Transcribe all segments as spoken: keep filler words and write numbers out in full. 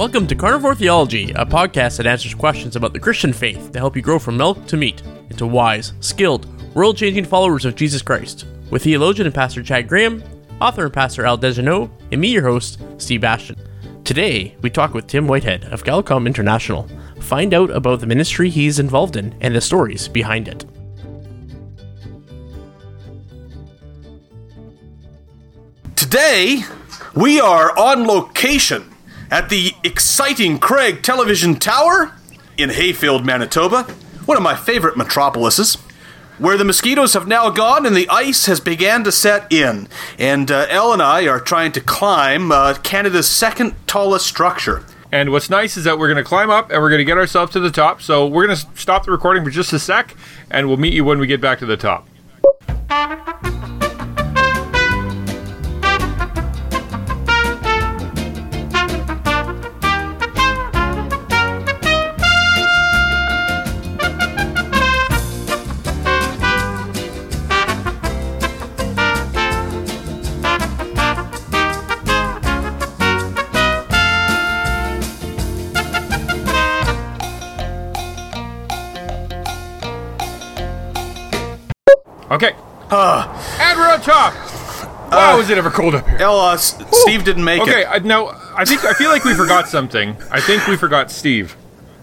Welcome to Carnivore Theology, a podcast that answers questions about the Christian faith to help you grow from milk to meat into wise, skilled, world-changing followers of Jesus Christ. With theologian and pastor Chad Graham, author and pastor Al Dejanot, and me, your host, Steve Bastian. Today, we talk with Tim Whitehead of Galcom International. Find out about the ministry he's involved in and the stories behind it. Today, we are on location at the exciting Craig Television Tower in Hayfield, Manitoba, one of my favorite metropolises, where the mosquitoes have now gone and the ice has began to set in. And uh, Elle and I are trying to climb uh, Canada's second tallest structure. And what's nice is that we're going to climb up and we're going to get ourselves to the top. So we're going to stop the recording for just a sec, and we'll meet you when we get back to the top. Okay. Uh, and we're on top. Wow, uh, is it ever cold up here? Elle, uh, S- Steve didn't make okay, it. Okay, uh, no, I think I feel like we forgot something. I think we forgot Steve.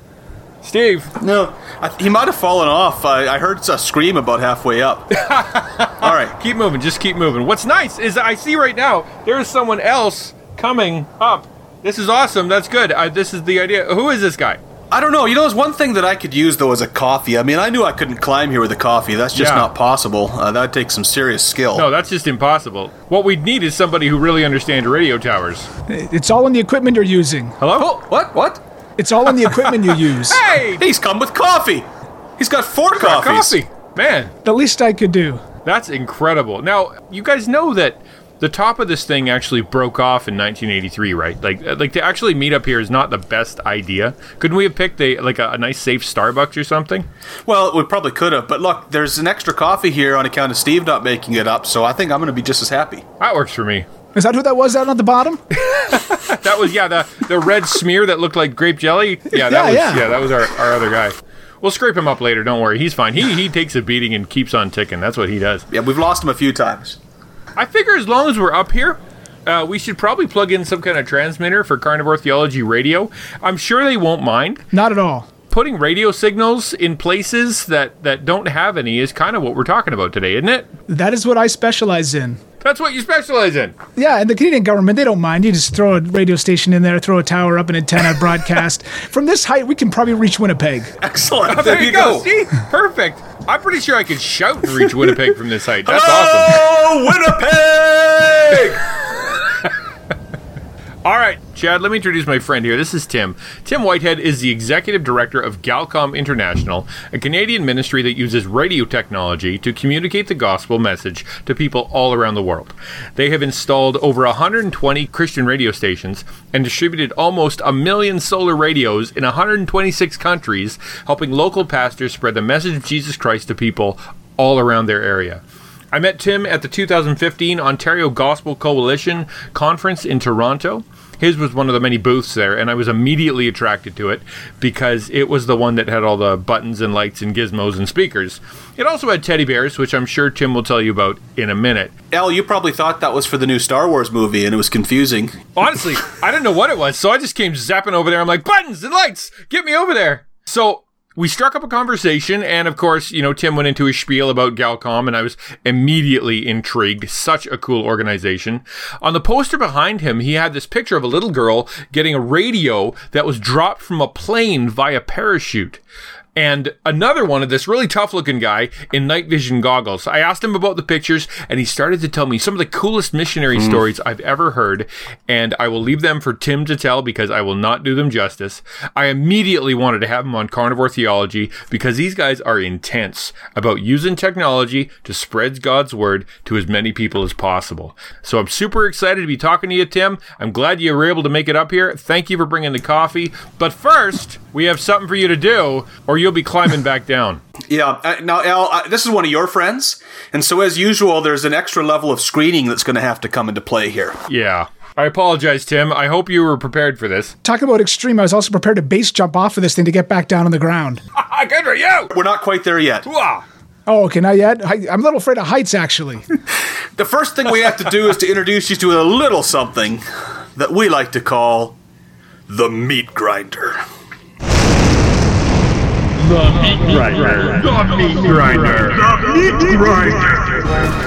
Steve. No, I, he might have fallen off. I, I heard a scream about halfway up. All right. Keep moving, just keep moving. What's nice is I see right now there is someone else coming up. This is awesome. That's good. Uh, this is the idea. Who is this guy? I don't know. You know, there's one thing that I could use, though, as a coffee. I mean, I knew I couldn't climb here with a coffee. That's just yeah. not possible. Uh, that would take some serious skill. No, that's just impossible. What we'd need is somebody who really understands radio towers. It's all in the equipment you're using. Hello? Oh, what? What? It's all in the equipment you use. Hey! He's come with coffee. He's got four He's got coffees. Coffee. Man. The least I could do. That's incredible. Now, you guys know that the top of this thing actually broke off in nineteen eighty-three, right? Like, like to actually meet up here is not the best idea. Couldn't we have picked a like a, a nice, safe Starbucks or something? Well, we probably could have, but look, there's an extra coffee here on account of Steve not making it up, so I think I'm going to be just as happy. That works for me. Is that who that was down at the bottom? That was, yeah, the, the red smear that looked like grape jelly. Yeah, that yeah, was yeah. yeah, that was our, our other guy. We'll scrape him up later, don't worry. He's fine. He he takes a beating and keeps on ticking. That's what he does. Yeah, we've lost him a few times. I figure as long as we're up here, uh, we should probably plug in some kind of transmitter for Carnivore Theology Radio. I'm sure they won't mind. Not at all. Putting radio signals in places that, that don't have any is kind of what we're talking about today, isn't it? That is what I specialize in. That's what you specialize in. Yeah, and the Canadian government, they don't mind. You just throw a radio station in there, throw a tower up, an antenna, broadcast. From this height, we can probably reach Winnipeg. Excellent. Oh, there, there you go. go. See? Perfect. I'm pretty sure I could shout and reach Winnipeg from this height. That's Hello, awesome. Winnipeg! All right, Chad, let me introduce my friend here. This is Tim. Tim Whitehead is the executive director of Galcom International, a Canadian ministry that uses radio technology to communicate the gospel message to people all around the world. They have installed over one hundred twenty Christian radio stations and distributed almost a million solar radios in one hundred twenty-six countries, helping local pastors spread the message of Jesus Christ to people all around their area. I met Tim at the two thousand fifteen Ontario Gospel Coalition Conference in Toronto. His was one of the many booths there, and I was immediately attracted to it because it was the one that had all the buttons and lights and gizmos and speakers. It also had teddy bears, which I'm sure Tim will tell you about in a minute. Elle, you probably thought that was for the new Star Wars movie, and it was confusing. Honestly, I didn't know what it was, so I just came zapping over there. I'm like, buttons and lights, get me over there. So we struck up a conversation, and of course, you know, Tim went into his spiel about Galcom, and I was immediately intrigued. Such a cool organization. On the poster behind him, he had this picture of a little girl getting a radio that was dropped from a plane via parachute. And another one of this really tough-looking guy in night vision goggles. I asked him about the pictures, and he started to tell me some of the coolest missionary mm. stories I've ever heard, and I will leave them for Tim to tell because I will not do them justice. I immediately wanted to have him on Carnivore Theology because these guys are intense about using technology to spread God's word to as many people as possible. So I'm super excited to be talking to you, Tim. I'm glad you were able to make it up here. Thank you for bringing the coffee. But first, we have something for you to do, or you'll be climbing back down. Yeah. Uh, now, Al, uh, this is one of your friends, and so as usual, there's an extra level of screening that's going to have to come into play here. Yeah. I apologize, Tim. I hope you were prepared for this. Talking about extreme, I was also prepared to base jump off of this thing to get back down on the ground. Good for you! We're not quite there yet. Hooah. Oh, okay, not yet? I, I'm a little afraid of heights, actually. The first thing we have to do is to introduce you to a little something that we like to call the meat grinder. The meat grinder. The meat grinder. The meat grinder.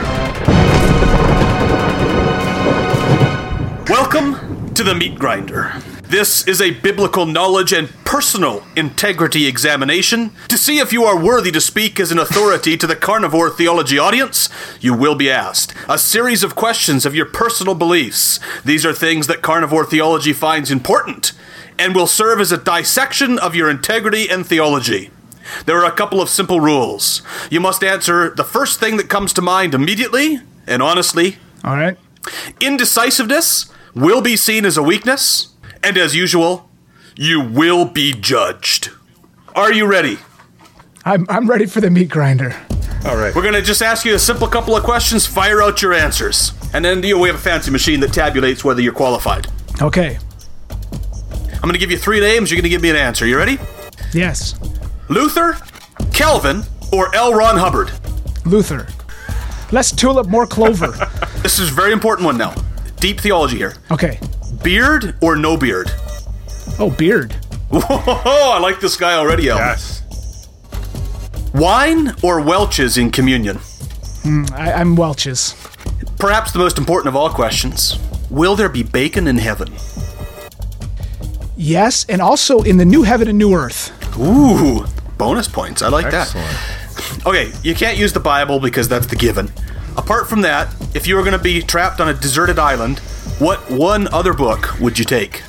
Welcome to the meat grinder. This is a biblical knowledge and personal integrity examination to see if you are worthy to speak as an authority to the carnivore theology audience. You will be asked a series of questions of your personal beliefs. These are things that carnivore theology finds important and will serve as a dissection of your integrity and theology. There are a couple of simple rules. You must answer the first thing that comes to mind immediately and honestly. All right. Indecisiveness will be seen as a weakness, and as usual, you will be judged. Are you ready? I'm I'm ready for the meat grinder. All right. We're going to just ask you a simple couple of questions, fire out your answers. And then you know, we have a fancy machine that tabulates whether you're qualified. Okay. I'm going to give you three names, you're going to give me an answer. You ready? Yes. Luther, Calvin, or L. Ron Hubbard? Luther. Less tulip, more clover. This is a very important one now. Deep theology here. Okay. Beard or no beard? Oh, beard. Whoa, I like this guy already, Al. Yes. Wine or Welch's in communion? Mm, I, I'm Welch's. Perhaps the most important of all questions. Will there be bacon in heaven? Yes, and also in the new heaven and new earth. Ooh, bonus points. I like Excellent. that. Okay, you can't use the Bible because that's the given. Apart from that, if you were going to be trapped on a deserted island, what one other book would you take?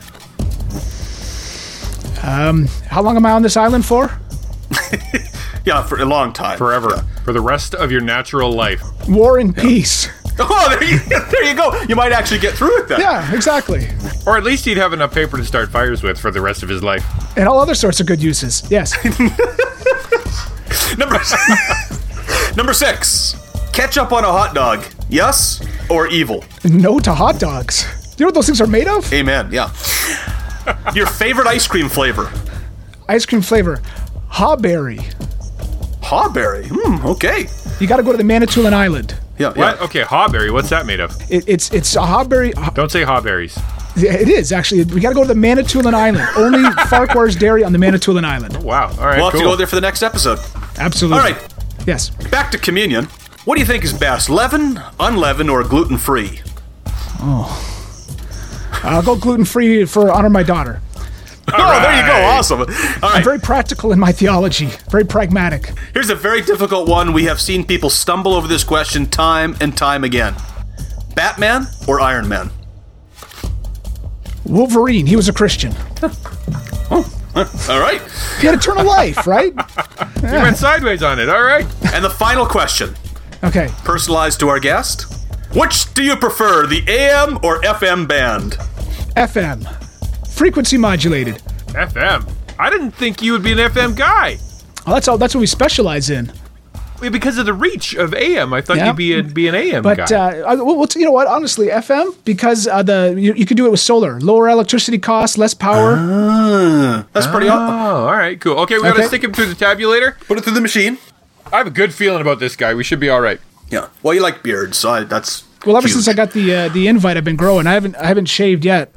Um, how long am I on this island for? Yeah, for a long time. Forever. Yeah. For the rest of your natural life. War and peace. Oh, there you, there you go. You might actually get through it then. Yeah, exactly. Or at least he'd have enough paper to start fires with for the rest of his life. And all other sorts of good uses. Yes. Number, number six. Ketchup on a hot dog. Yes or evil? No to hot dogs. Do you know what those things are made of? Amen, yeah. Your favorite ice cream flavor? Ice cream flavor. Hawberry. Hawberry. Hmm, okay. You got to go to the Manitoulin Island. Yeah, What? yeah. Okay, hawberry. What's that made of? It, it's it's a hawberry. Don't say hawberries. Yeah, it is, actually. We got to go to the Manitoulin Island. Only Farquhar's Dairy on the Manitoulin Island. Wow. All right, We'll have cool. to go there for the next episode. Absolutely. All right, Yes. back to communion. What do you think is best, leaven, unleavened, or gluten-free? I'll go gluten-free for honor my daughter. Oh, there you go. right. Awesome. All I'm right, very practical in my theology. Very pragmatic. here's a very difficult one. We have seen people stumble over this question time and time again. Batman or Iron Man? Wolverine. He was a Christian. All right. He had eternal life, right? You went sideways on it. All right. And the final question, Okay. personalized to our guest. Which do you prefer, the A M or F M band? F M. Frequency modulated. F M. I didn't think you would be an F M guy. Oh, that's all. That's what we specialize in. Well, because of the reach of A M, I thought Yeah. you'd be, a, be an A M But guy. uh, well, well, you know what? Honestly, F M because uh, the you, you can do it with solar, lower electricity costs, less power. Uh, that's pretty oh, awesome. all right, cool. Okay, we got to Okay. stick him through the tabulator. Put it through the machine. I have a good feeling about this guy. We should be all right. Yeah. Well, you like beards, so I, that's Well, ever huge. since I got the uh, the invite, I've been growing. I haven't I haven't shaved yet.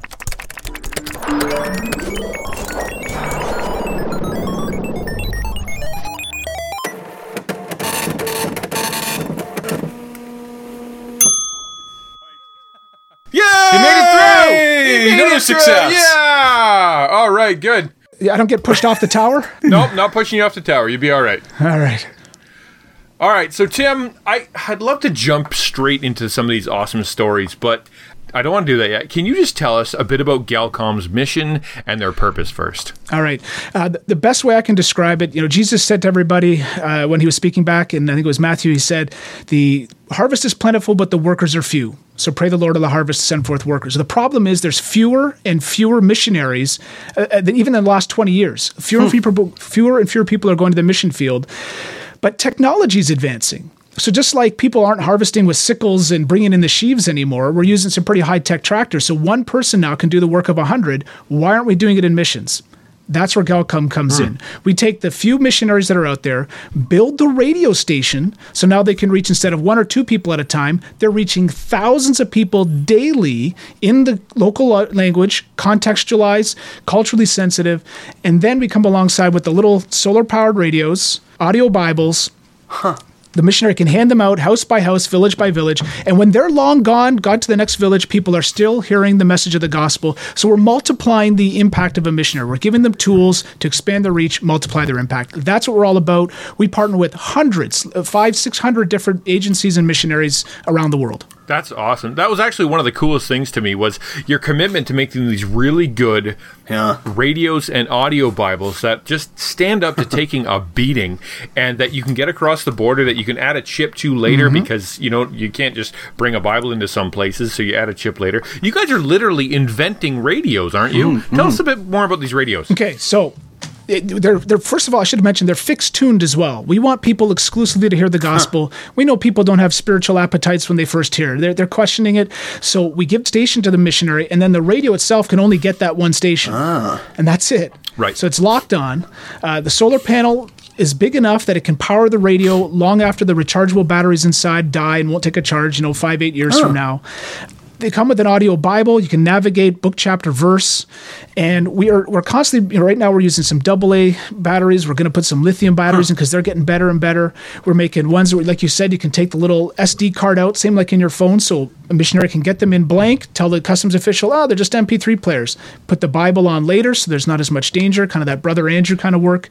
Yay! He made it through! He made Another it through! success. Yeah! All right, good. Yeah, I don't get pushed off the tower. Nope, not pushing you off the tower. You'll be all right. All right. All right, so Tim, I, I'd love to jump straight into some of these awesome stories, but I don't want to do that yet. Can you just tell us a bit about Galcom's mission and their purpose first? All right. Uh, the, the best way I can describe it, you know, Jesus said to everybody uh, when he was speaking back, and I think it was Matthew, he said, the harvest is plentiful, but the workers are few. So pray the Lord of the harvest to send forth workers. The problem is there's fewer and fewer missionaries uh, than even in the last twenty years. Fewer, and fewer, fewer and fewer people are going to the mission field. But technology is advancing. So just like people aren't harvesting with sickles and bringing in the sheaves anymore, we're using some pretty high-tech tractors. So one person now can do the work of one hundred. Why aren't we doing it in missions? That's where Galcom comes mm. in. We take the few missionaries that are out there, build the radio station, so now they can reach, instead of one or two people at a time, they're reaching thousands of people daily in the local language, contextualized, culturally sensitive, and then we come alongside with the little solar-powered radios, audio Bibles. Huh. The missionary can hand them out house by house, village by village. And when they're long gone, gone to the next village, people are still hearing the message of the gospel. So we're multiplying the impact of a missionary. We're giving them tools to expand their reach, multiply their impact. That's what we're all about. We partner with hundreds, five, six hundred different agencies and missionaries around the world. That's awesome. That was actually one of the coolest things to me was your commitment to making these really good yeah. radios and audio Bibles that just stand up to taking a beating, and that you can get across the border, that you can add a chip to later mm-hmm. because, you know, you can't just bring a Bible into some places, so you add a chip later. You guys are literally inventing radios, aren't you? Mm-hmm. Tell us a bit more about these radios. Okay, so It, they're, they're, first of all, I should have mentioned, they're fixed tuned as well. We want people exclusively to hear the gospel. Huh. We know people don't have spiritual appetites when they first hear. They're, they're questioning it. So we give station to the missionary, and then the radio itself can only get that one station. Ah. And that's it. Right. So it's locked on. Uh, the solar panel is big enough that it can power the radio long after the rechargeable batteries inside die and won't take a charge, you know, five, eight years oh. from now. They come with an audio Bible. You can navigate book, chapter, verse, and we are we're constantly. You know, right now we're using some double A batteries. We're going to put some lithium batteries huh. in because they're getting better and better. We're making ones where, like you said, you can take the little S D card out, same like in your phone, so a missionary can get them in blank. Tell the customs official, oh, they're just M P three players. Put the Bible on later, so there's not as much danger. Kind of that Brother Andrew kind of work,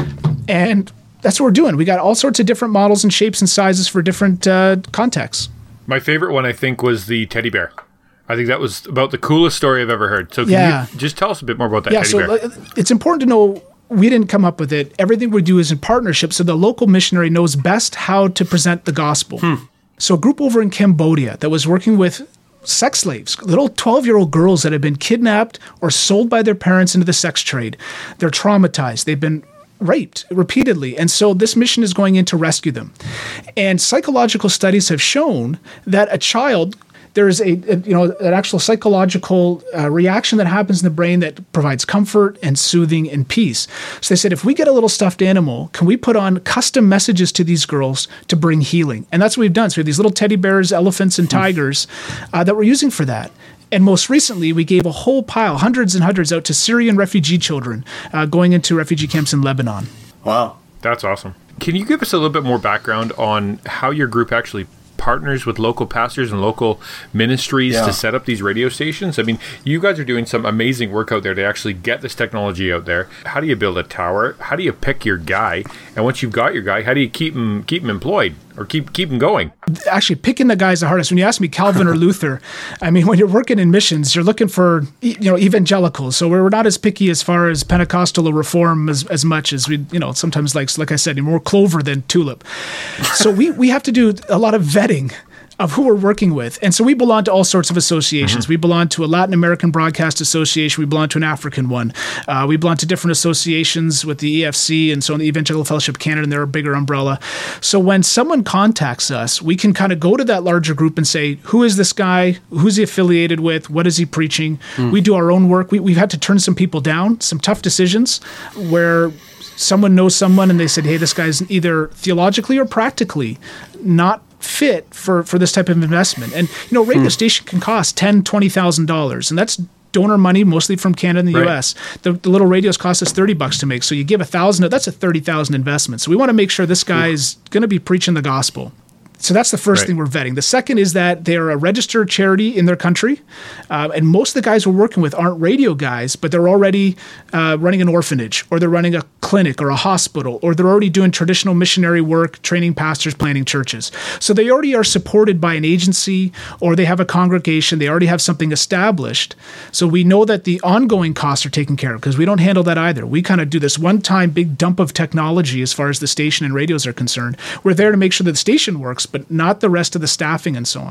and that's what we're doing. We got all sorts of different models and shapes and sizes for different uh, contexts. My favorite one, I think, was the teddy bear. I think that was about the coolest story I've ever heard. So can yeah. you just tell us a bit more about that yeah, teddy so bear? Uh, it's important to know we didn't come up with it. Everything we do is in partnership, so the local missionary knows best how to present the gospel. Hmm. So a group over in Cambodia that was working with sex slaves, little twelve-year-old girls that have been kidnapped or sold by their parents into the sex trade. They're traumatized. They've been raped repeatedly. And so this mission is going in to rescue them. And psychological studies have shown that a child, there is a, a you know an actual psychological uh, reaction that happens in the brain that provides comfort and soothing and peace. So they said, if we get a little stuffed animal, can we put on custom messages to these girls to bring healing? And that's what we've done. So we have these little teddy bears, elephants, and tigers uh, that we're using for that. And most recently, we gave a whole pile, hundreds and hundreds, out to Syrian refugee children uh, going into refugee camps in Lebanon. Wow. That's awesome. Can you give us a little bit more background on how your group actually partners with local pastors and local ministries yeah. to set up these radio stations? I mean, you guys are doing some amazing work out there to actually get this technology out there. How do you build a tower? How do you pick your guy? And once you've got your guy, how do you keep him keep him employed or keep keep him going? Actually, picking the guys the hardest. When you ask me Calvin or Luther, I mean, when you're working in missions, you're looking for, you know, evangelicals. So we're not as picky as far as Pentecostal or Reform as, as much as we, you know, sometimes like like I said, more clover than tulip. So we we have to do a lot of vetting of who we're working with. And so we belong to all sorts of associations. Mm-hmm. We belong to a Latin American Broadcast Association. We belong to an African one. Uh, we belong to different associations with the E F C and so on, the Evangelical Fellowship Canada, and they're a bigger umbrella. So when someone contacts us, we can kind of go to that larger group and say, who is this guy? Who's he affiliated with? What is he preaching? Mm. We do our own work. We, we've had to turn some people down, some tough decisions where someone knows someone and they said, hey, this guy's either theologically or practically not fit for, for this type of investment. And, you know, radio hmm. station can cost ten thousand dollars, twenty thousand dollars, and that's donor money, mostly from Canada and the right. U S. The, the little radios cost us thirty bucks to make. So you give a thousand, that's a thirty thousand investment. So we want to make sure this guy is going to be preaching the gospel. So that's the first right. thing we're vetting. The second is that they're a registered charity in their country. Uh, and most of the guys we're working with aren't radio guys, but they're already uh, running an orphanage, or they're running a clinic or a hospital, or they're already doing traditional missionary work, training pastors, planting churches. So they already are supported by an agency, or they have a congregation. They already have something established. So we know that the ongoing costs are taken care of because we don't handle that either. We kind of do this one-time big dump of technology as far as the station and radios are concerned. We're there to make sure that the station works, but not the rest of the staffing and so on.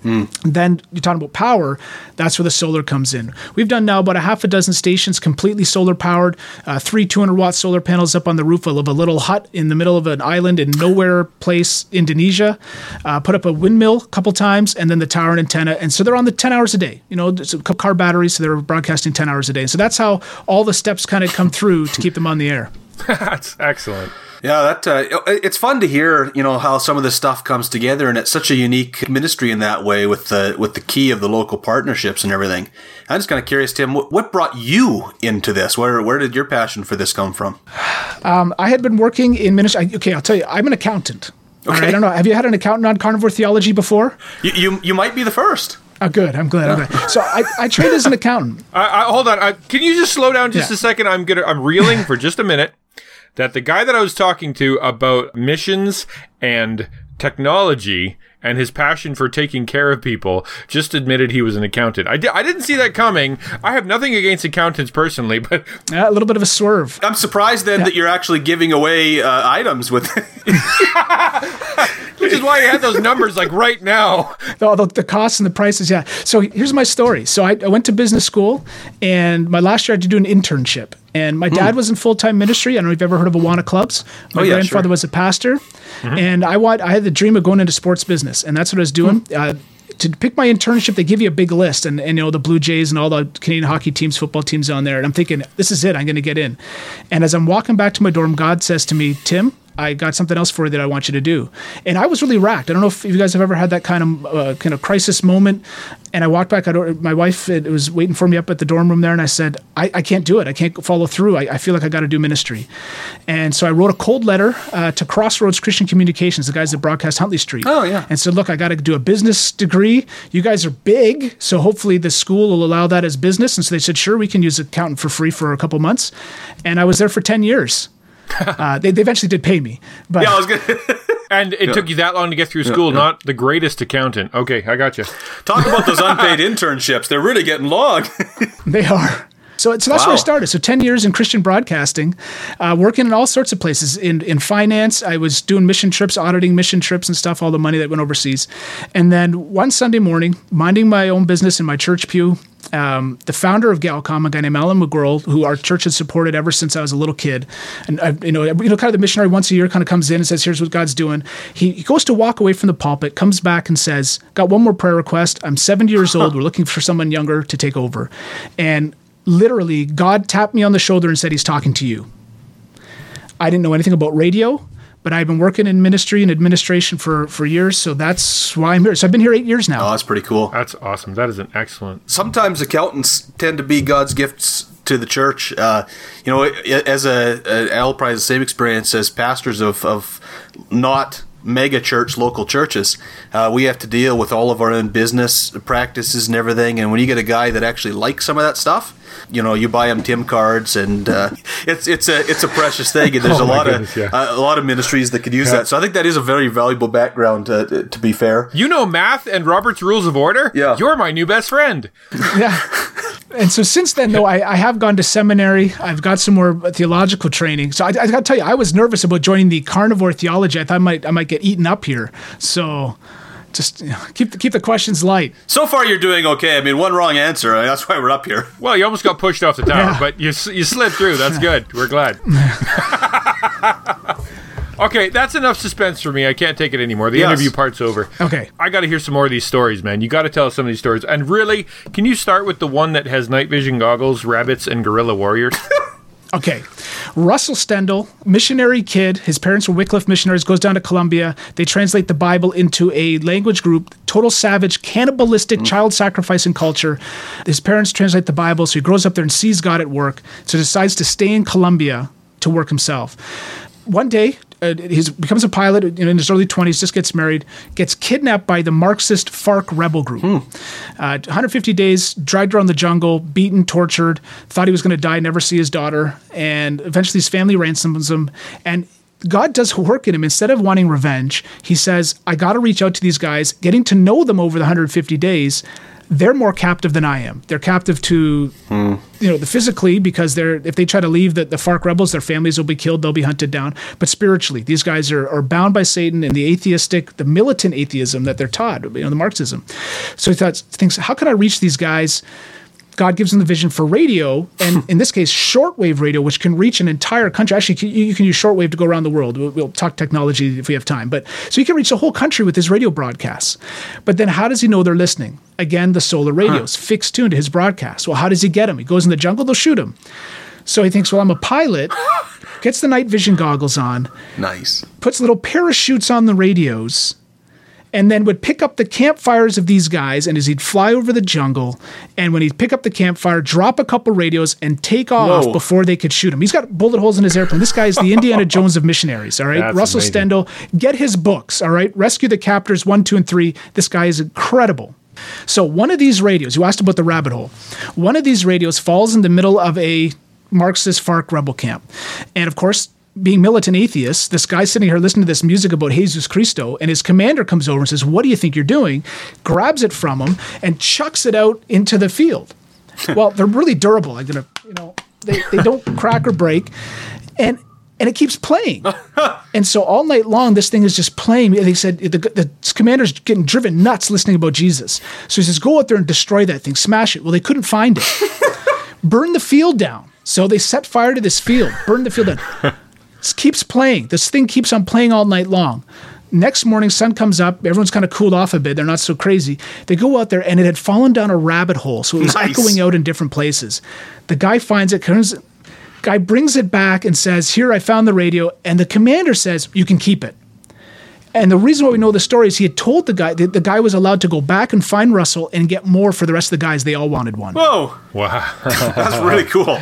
Mm. Then you're talking about power. That's where the solar comes in. We've done now about a half a dozen stations completely solar powered, uh, three two hundred watt solar panels up on the roof of a little hut in the middle of an island in nowhere place, Indonesia. Uh, put up a windmill a couple times, and then the tower and antenna. And so they're on the ten hours a day. You know, it's a car batteries, so they're broadcasting ten hours a day. So that's how all the steps kind of come through to keep them on the air. That's excellent. Yeah, that uh, it's fun to hear, you know, how some of this stuff comes together, and it's such a unique ministry in that way with the with the key of the local partnerships and everything. I'm just kind of curious, Tim, what, what brought you into this? Where where did your passion for this come from? Um, I had been working in ministry. Okay, I'll tell you, I'm an accountant. Okay. Right, I don't know. Have you had an accountant on carnivore theology before? You you, you might be the first. Oh, good. I'm glad. I'm glad. So I, I trained as an accountant. I, I, hold on. I, can you just slow down just Yeah. a second? I'm gonna. I'm reeling for just a minute. That the guy that I was talking to about missions and technology and his passion for taking care of people just admitted he was an accountant. I, di- I didn't see that coming. I have nothing against accountants personally, but... Yeah, a little bit of a swerve. I'm surprised then Yeah. that you're actually giving away uh, items with... Which is why you had those numbers like right now. The, the, the costs and the prices, yeah. So here's my story. So I, I went to business school, and my last year I had to do an internship. And my dad was in full-time ministry. I don't know if you've ever heard of Awana Clubs. My Oh, yeah, grandfather sure. was a pastor. And I want, I had the dream of going into sports business, and that's what I was doing. Uh, to pick my internship, they give you a big list, and, and you know the Blue Jays and all the Canadian hockey teams, football teams on there. And I'm thinking, this is it. I'm going to get in. And as I'm walking back to my dorm, God says to me, Tim, I got something else for you that I want you to do. And I was really racked. I don't know if you guys have ever had that kind of uh, kind of crisis moment. And I walked back. I don't, my wife it was waiting for me up at the dorm room there, and I said, I, I can't do it. I can't follow through. I, I feel like I got to do ministry. And so I wrote a cold letter uh, to Crossroads Christian Communications, the guys that broadcast Huntley Street. Oh, yeah. And said, look, I got to do a business degree. You guys are big, so hopefully the school will allow that as business. And so they said, sure, we can use accountant for free for a couple months. And I was there for ten years. Uh, they, they eventually did pay me. But Yeah, I was gonna And it took you that long to get through school, not the greatest accountant. Okay, I got you. talk about those unpaid internships. They're really getting long. they are. So, so that's Wow. where I started. So ten years in Christian broadcasting, uh, working in all sorts of places. In in finance, I was doing mission trips, auditing mission trips and stuff, all the money that went overseas. And then one Sunday morning, minding my own business in my church pew, um, the founder of Galcom, a guy named Alan McGurl, who our church has supported ever since I was a little kid, and I, you know, you know, kind of the missionary once a year kind of comes in and says, "Here's what God's doing." He, he goes to walk away from the pulpit, comes back and says, "Got one more prayer request. I'm seventy years old. We're looking for someone younger to take over." And literally, God tapped me on the shoulder and said, "He's talking to you." I didn't know anything about radio, but I've been working in ministry and administration for, for years, so that's why I'm here. So I've been here eight years now. Oh, that's pretty cool. That's awesome. That is an excellent. Sometimes accountants tend to be God's gifts to the church. Uh, you know, as a, a Al probably has the same experience as pastors of, of not mega church local churches. Uh, we have to deal with all of our own business practices and everything. And when you get a guy that actually likes some of that stuff, you know, you buy him Tim cards, and uh, it's it's a it's a precious thing. And there's Oh a my lot goodness, of yeah. uh, a lot of ministries that could use Yeah. that. So I think that is a very valuable background. Uh, to, to be fair, You know math and Robert's Rules of Order? Yeah. You're my new best friend. Yeah. And so since then, though, I, I have gone to seminary. I've got some more theological training. So I, I got to tell you, I was nervous about joining the carnivore theology. I thought I might I might get eaten up here. So just you know, keep the, keep the questions light. so far you're doing okay. I mean, one wrong answer. I mean, that's why we're up here. Well, you almost got pushed off the tower, Yeah. but you s- you slid through. That's good. We're glad. Okay, that's enough suspense for me. I can't take it anymore. The Yes. interview part's over. Okay. I got to hear some more of these stories, man. You got to tell us some of these stories. And really, can you start with the one that has night vision goggles, rabbits, and guerrilla warriors? Okay. Russell Stendhal, missionary kid. His parents were Wycliffe missionaries, goes down to Colombia. They translate the Bible into a language group, total savage, cannibalistic, child sacrificing culture. His parents translate the Bible, so he grows up there and sees God at work, so decides to stay in Colombia to work himself. One day, uh, he becomes a pilot you know, in his early twenties, just gets married, gets kidnapped by the Marxist FARC rebel group. Uh, one hundred fifty days, dragged around the jungle, beaten, tortured, thought he was going to die, never see his daughter, and eventually his family ransoms him. And God does work in him. Instead of wanting revenge, he says, I got to reach out to these guys, getting to know them over the one hundred fifty days. they're more captive than I am. They're captive to, hmm. you know, the physically, because they're if they try to leave the, the FARC rebels, their families will be killed, they'll be hunted down. But spiritually, these guys are, are bound by Satan and the atheistic, the militant atheism that they're taught, you know, the Marxism. So he thought, thinks, how can I reach these guys? God gives them the vision for radio, and in this case, shortwave radio, which can reach an entire country. Actually, you can use shortwave to go around the world. We'll, we'll talk technology if we have time. But so you can reach the whole country with his radio broadcasts. But then how does he know they're listening? Again, the solar radios, huh. fixed tuned to his broadcast. Well, how does he get them? He goes in the jungle, they'll shoot him. So he thinks, well, I'm a pilot, gets the night vision goggles on. Nice. Puts little parachutes on the radios, and then would pick up the campfires of these guys, and as he'd fly over the jungle, and when he'd pick up the campfire, drop a couple radios, and take off Whoa. before they could shoot him. He's got bullet holes in his airplane. This guy is the Indiana Jones of missionaries, all right? That's Russell amazing. Stendhal, get his books, all right? Rescue the Captors, one, two, and three. This guy is incredible. So one of these radios, you asked about the rabbit hole, one of these radios falls in the middle of a Marxist FARC rebel camp. And of course, being militant atheists, this guy's sitting here listening to this music about Jesus Cristo, and his commander comes over and says, what do you think you're doing? Grabs it from him and chucks it out into the field. Well, they're really durable. I'm gonna, you know, they, they don't crack or break. And and it keeps playing. And so all night long, this thing is just playing. They said the, the commander's getting driven nuts listening about Jesus. So he says, go out there and destroy that thing, smash it. Well, they couldn't find it. Burn the field down. So they set fire to this field, burn the field down. It keeps playing. This thing keeps on playing all night long. Next morning, sun comes up. Everyone's kind of cooled off a bit. They're not so crazy. They go out there, and it had fallen down a rabbit hole, so it was Nice. echoing out in different places. The guy finds it, comes, guy brings it back and says, here, I found the radio. And the commander says, you can keep it. And the reason why we know the story is he had told the guy that the guy was allowed to go back and find Russell and get more for the rest of the guys. They all wanted one. Whoa. Wow. That's really cool.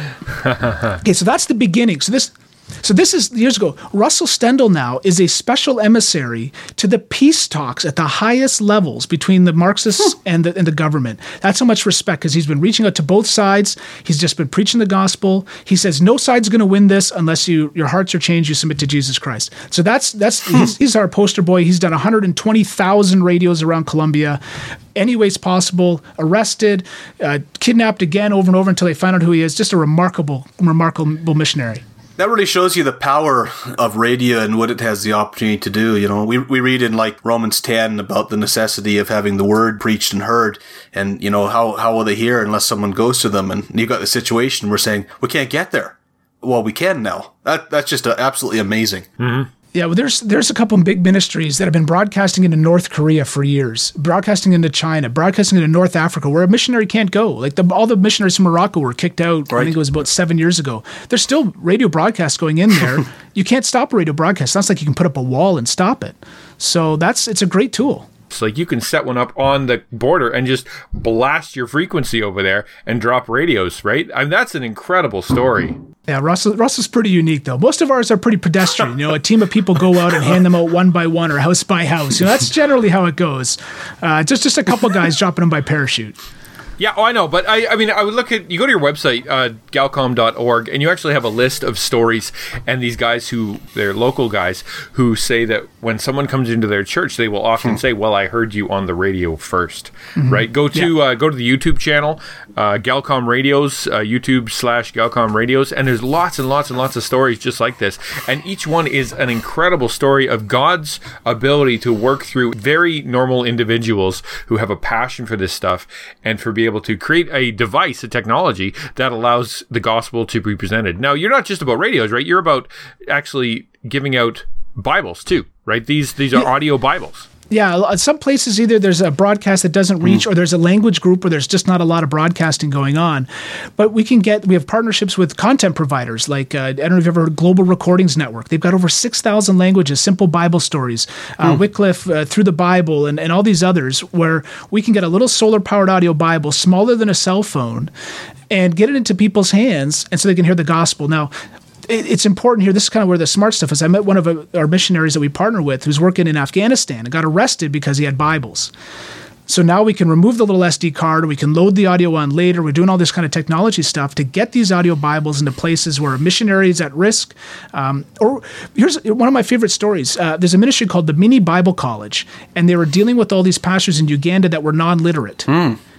Okay, so that's the beginning. So this... So this is years ago. Russell Stendhal now is a special emissary to the peace talks at the highest levels between the Marxists and the and the government. That's how much respect, because he's been reaching out to both sides. He's just been preaching the gospel. He says no side's going to win this unless you your hearts are changed. You submit to Jesus Christ. So that's that's he's, he's our poster boy. He's done one hundred twenty thousand radios around Colombia. Any ways possible, arrested, uh, kidnapped again over and over until they find out who he is. Just a remarkable, remarkable missionary. That really shows you the power of radio and what it has the opportunity to do. You know, we we read in like Romans ten about the necessity of having the word preached and heard, and you know how how will they hear unless someone goes to them? And you got the situation we're saying we can't get there. Well, we can now. That that's just uh, absolutely amazing. Mm-hmm. Yeah, well, there's there's a couple of big ministries that have been broadcasting into North Korea for years, broadcasting into China, broadcasting into North Africa, where a missionary can't go. Like the, all the missionaries from Morocco were kicked out. Right. I think it was about seven years ago. There's still radio broadcasts going in there. You can't stop a radio broadcast. It's not like you can put up a wall and stop it. So that's it's a great tool. It's like you can set one up on the border and just blast your frequency over there and drop radios, right? I mean, that's an incredible story. Yeah, Russell, Russell's pretty unique, though. Most of ours are pretty pedestrian. You know, a team of people go out and hand them out one by one or house by house. You know, that's generally how it goes. Uh, just, just a couple guys dropping them by parachute. Yeah, oh, I know, but I, I mean, I would look at, you go to your website, uh, galcom dot org, and you actually have a list of stories, and these guys who, they're local guys, who say that when someone comes into their church, they will often hmm. say, well, I heard you on the radio first, mm-hmm. right? Go to yeah. uh, go to the YouTube channel, uh, Galcom Radios, uh, YouTube slash Galcom Radios, and there's lots and lots and lots of stories just like this, and each one is an incredible story of God's ability to work through very normal individuals who have a passion for this stuff, and for being able to create a device, a technology that allows the gospel to be presented. Now, you're not just about radios, right? You're about actually giving out Bibles too, right? These these are yeah. audio Bibles. Yeah, some places either there's a broadcast that doesn't reach, mm. or there's a language group where there's just not a lot of broadcasting going on. But we can get, we have partnerships with content providers like, uh, I don't know if you've ever heard of Global Recordings Network. They've got over six thousand languages, simple Bible stories, uh, mm. Wycliffe, uh, Through the Bible, and, and all these others, where we can get a little solar-powered audio Bible, smaller than a cell phone, and get it into people's hands, and so they can hear the gospel. Now, it's important here. This is kind of where the smart stuff is. I met one of our missionaries that we partner with who's working in Afghanistan and got arrested because he had Bibles. So now we can remove the little S D card, or we can load the audio on later. We're doing all this kind of technology stuff to get these audio Bibles into places where a missionary is at risk. Um, or here's one of my favorite stories. Uh, there's a ministry called the Mini Bible College, and they were dealing with all these pastors in Uganda that were non-literate. Mm.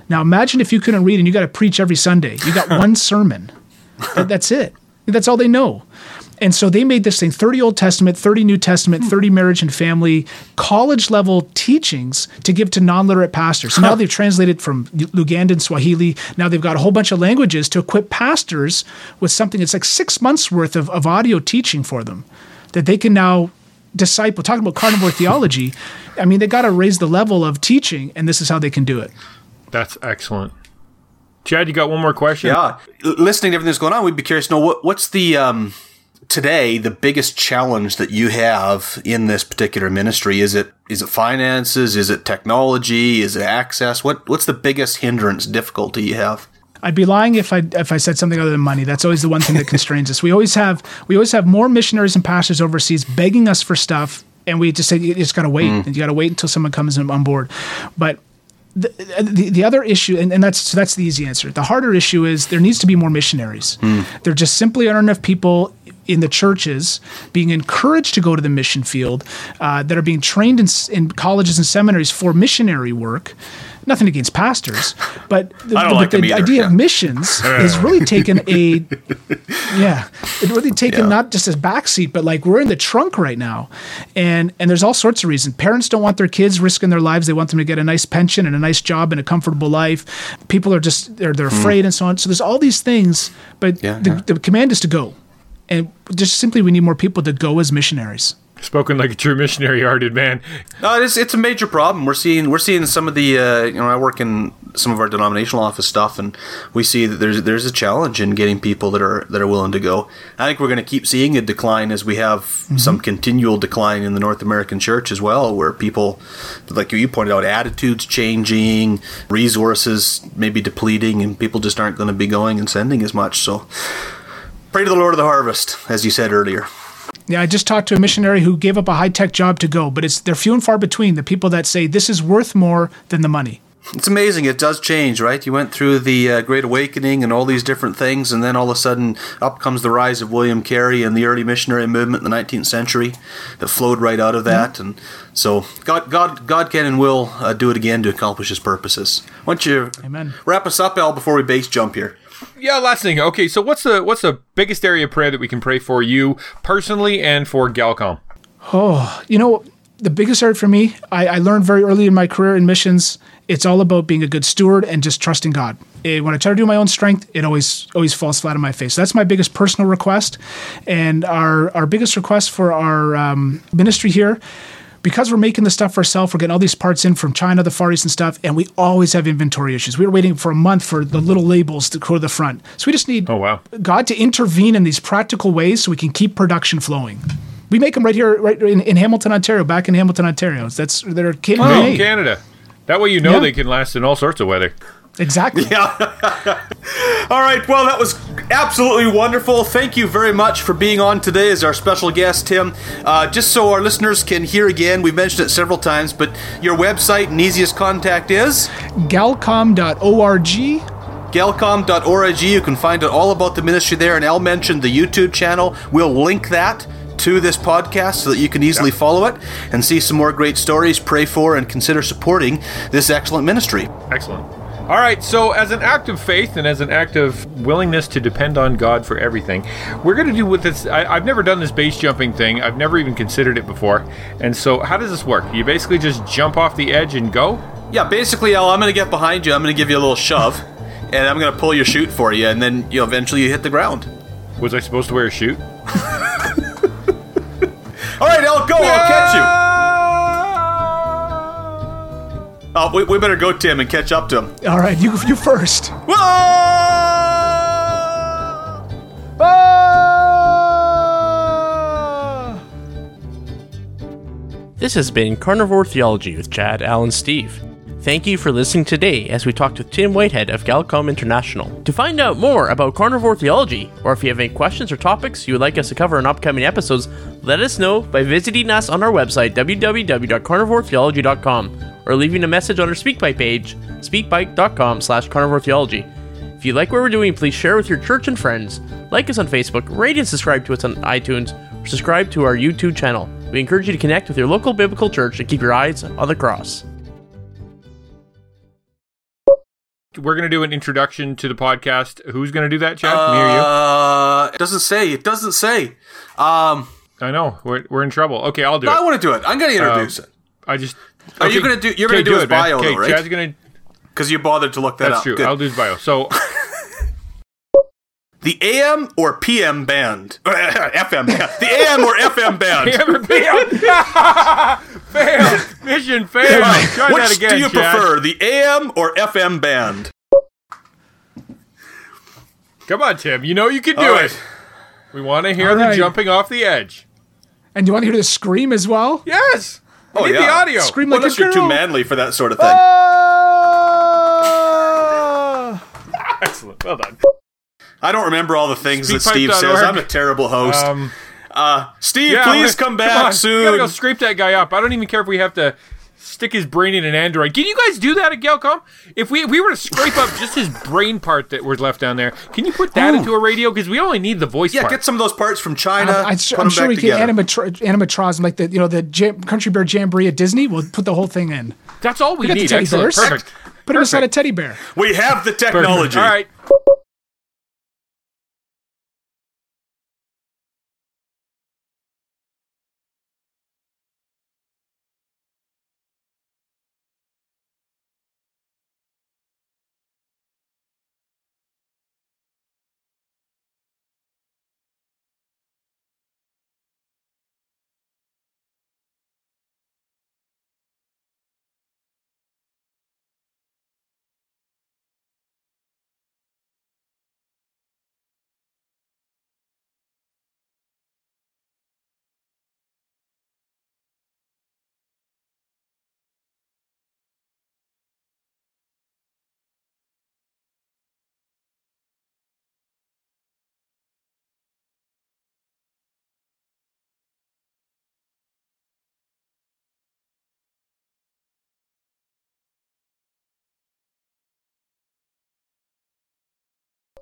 Now imagine if you couldn't read and you got to preach every Sunday. You got one sermon. That, that's it. That's all they know. And so they made this thing, thirty Old Testament, thirty New Testament, thirty marriage and family, college-level teachings to give to non-literate pastors. So now they've translated from Lugandan Swahili. Now they've got a whole bunch of languages to equip pastors with something that's like six months worth of, of audio teaching for them that they can now disciple. Talking about carnivore theology, I mean, they got to raise the level of teaching, and this is how they can do it. That's excellent. Chad, you got one more question? Yeah. L- Listening to everything that's going on, we'd be curious to know what, what's the... Um today, the biggest challenge that you have in this particular ministry? Is it is it finances? Is it technology? Is it access? What what's the biggest hindrance, difficulty you have? I'd be lying if I if I said something other than money. That's always the one thing that constrains us. We always have we always have more missionaries and pastors overseas begging us for stuff, and we just say you just got to wait. Mm. And you got to wait until someone comes on board. But The, the the other issue, and, and that's so that's the easy answer. The harder issue is there needs to be more missionaries. Mm. There just simply aren't enough people in the churches being encouraged to go to the mission field uh, that are being trained in, in colleges and seminaries for missionary work. Nothing against pastors, but the, I don't the, like the them either, idea yeah. of missions is really taken a yeah, it really taken Yeah. not just a backseat, but like we're in the trunk right now, and and there's all sorts of reasons. Parents don't want their kids risking their lives; they want them to get a nice pension and a nice job and a comfortable life. People are just they're they're afraid mm. and so on. So there's all these things, but Yeah, the, yeah. the command is to go, and just simply we need more people to go as missionaries. Spoken like a true missionary-hearted man. No, it's it's a major problem. We're seeing we're seeing some of the uh, you know I work in some of our denominational office stuff, and we see that there's there's a challenge in getting people that are that are willing to go. I think we're going to keep seeing a decline as we have mm-hmm. some continual decline in the North American church as well, where people, like you pointed out, attitudes changing, resources maybe depleting, and people just aren't going to be going and sending as much. So, pray to the Lord of the harvest, as you said earlier. Yeah, I just talked to a missionary who gave up a high-tech job to go, but it's they're few and far between, the people that say this is worth more than the money. It's amazing. It does change, right? You went through the uh, Great Awakening and all these different things, and then all of a sudden up comes the rise of William Carey and the early missionary movement in the nineteenth century that flowed right out of that. Mm-hmm. And so God God, God can and will uh, do it again to accomplish his purposes. Why don't you Amen. Wrap us up, Al, before we base jump here? Yeah, last thing. Okay, so what's the what's the biggest area of prayer that we can pray for you personally and for Galcom? Oh, you know, the biggest area for me, I, I learned very early in my career in missions, it's all about being a good steward and just trusting God. It, when I try to do my own strength, it always always falls flat on my face. So that's my biggest personal request. And our, our biggest request for our um, ministry here, because we're making the stuff ourselves, we're getting all these parts in from China, the Far East and stuff, and we always have inventory issues. We were waiting for a month for the little labels to go to the front. So we just need oh, wow. God to intervene in these practical ways so we can keep production flowing. We make them right here, right in, in Hamilton, Ontario, back in Hamilton, Ontario. That's they're Canadian Oh, made. Canada. That way you know Yeah. they can last in all sorts of weather. Exactly. Yeah. All right. Well, that was absolutely wonderful. Thank you very much for being on today as our special guest, Tim. Uh, just so our listeners can hear again, we've mentioned it several times, but your website and easiest contact is galcom dot org. galcom dot org. You can find out all about the ministry there, and Al mentioned the YouTube channel. We'll link that to this podcast so that you can easily Yeah. follow it and see some more great stories, pray for, and consider supporting this excellent ministry. Excellent. All right, so as an act of faith and as an act of willingness to depend on God for everything, we're going to do with this. I, I've never done this base jumping thing. I've never even considered it before. And so how does this work? You basically just jump off the edge and go? Yeah, basically, Al, I'm going to get behind you. I'm going to give you a little shove, and I'm going to pull your chute for you, and then you know, eventually you hit the ground. Was I supposed to wear a chute? All right, Al, go. I'll catch you. Oh, we, we better go, Tim, and catch up to him. All right, you you first. Whoa! This has been Carnivore Theology with Chad, Al, and Steve. Thank you for listening today as we talked with Tim Whitehead of Galcom International. To find out more about Carnivore Theology, or if you have any questions or topics you would like us to cover in upcoming episodes, let us know by visiting us on our website, w w w dot carnivore theology dot com, or leaving a message on our SpeakPipe page, speakpipe dot com slash carnivore theology. If you like what we're doing, please share with your church and friends, like us on Facebook, rate and subscribe to us on iTunes, or subscribe to our YouTube channel. We encourage you to connect with your local biblical church and keep your eyes on the cross. We're going to do an introduction to the podcast. Who's going to do that, Chad? Me or you? Uh, it doesn't say. It doesn't say. Um, I know. We're, we're in trouble. Okay, I'll do no, it. I want to do it. I'm going to introduce Um, it. I just... Are you okay, gonna do? You're okay, gonna do, his it, man. bio, okay, though, right? Chad's going to... Because you bothered to look that That's up. true. Good. I'll do his bio. So... The A M or P M band? F M band. The A M or F M band? Failed. Mission failed. Try Which that again, do you Chad. prefer, the A M or F M band? Come on, Tim. You know you can do All right. it. We want to hear All the right. jumping off the edge. And you want to hear the scream as well? Yes. We Oh, need yeah. the audio. Scream Well, like unless a you're girl. too manly for that sort of thing. Ah! Excellent. Well done. I don't remember all the things that Speakpipe Steve dot says. org. I'm a terrible host. Um, uh, Steve, yeah, please we- come back on. soon. We gotta go scrape that guy up. I don't even care if we have to stick his brain in an Android. Can you guys do that at Galcom? If we if we were to scrape up just his brain part that was left down there, can you put that Ooh. into a radio? Because we only need the voice Yeah, part. get some of those parts from China. I'm, I'm put sure, them I'm sure back we together. can animatro- animatronic like the you know the Jam- Country Bear Jamboree at Disney. We'll put the whole thing in. That's all we, We got the need. teddy Excellent. bears. Perfect. Put him inside a Perfect. teddy bear. We have the Perfect. technology. All right.